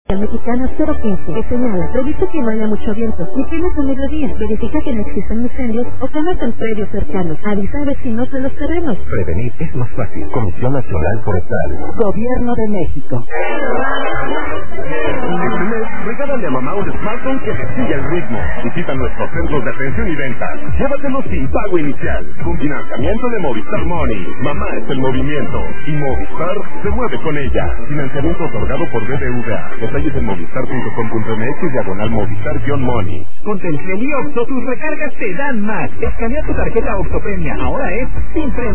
Mexicana 015, que señala, revisa que no haya mucho viento y tienes un mediodía, verifica que no existen incendios o temas en predios cercanos, avisa a vecinos de los terrenos. Prevenir es más fácil. Comisión Nacional Forestal. Gobierno de México. Este mes, regálale a mamá un smartphone que le siga el ritmo. Visita nuestros centros de atención y venta. Llévatelo sin pago inicial, con financiamiento de Movistar Money. Mamá es el movimiento y Movistar se mueve con ella. Financiamiento otorgado por BBVA. Detalles en movistar.com.mx/Movistar-Money. Con Telcel y Oxxo tus recargas te dan más. Escanea tu tarjeta Oxxo Premia. Ahora es sin premio.